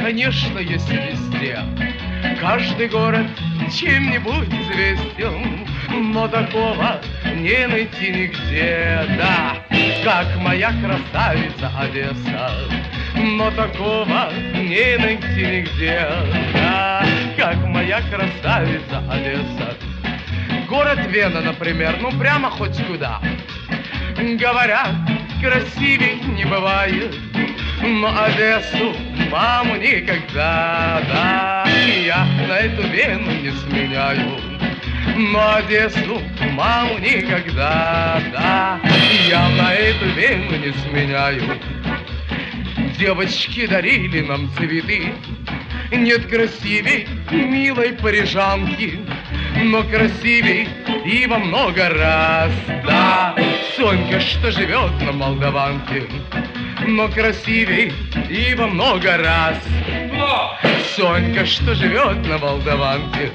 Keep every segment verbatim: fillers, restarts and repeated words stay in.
конечно, есть везде. Каждый город чем-нибудь известен, но такого не найти нигде. Да, как моя красавица Одесса, но такого не найти нигде. Да, как моя красавица Одесса. Город Вена, например, ну прямо хоть куда. Говорят, красивей не бывает, но Одессу, маму, никогда. Да, я на эту Вену не сменяю, но Одессу, маму, никогда. Да, я на эту Вену не сменяю. Девочки дарили нам цветы, нет красивей милой парижанки, но красивей и во много раз. Да, Сонька, что живет на Молдаванке, но красивей и во много раз. Сонька, что живет на Молдаванке.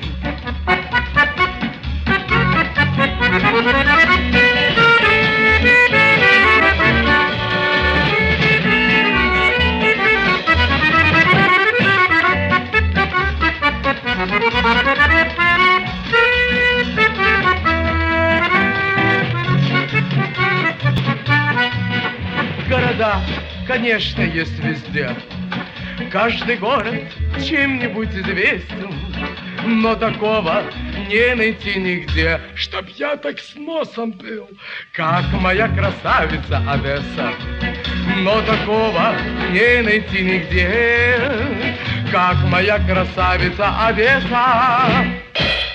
Города, конечно, есть везде. Каждый город чем-нибудь известен, но такого не найти нигде, чтоб я так с носом был, как моя красавица Одесса. Но такого не найти нигде, как моя красавица Одесса.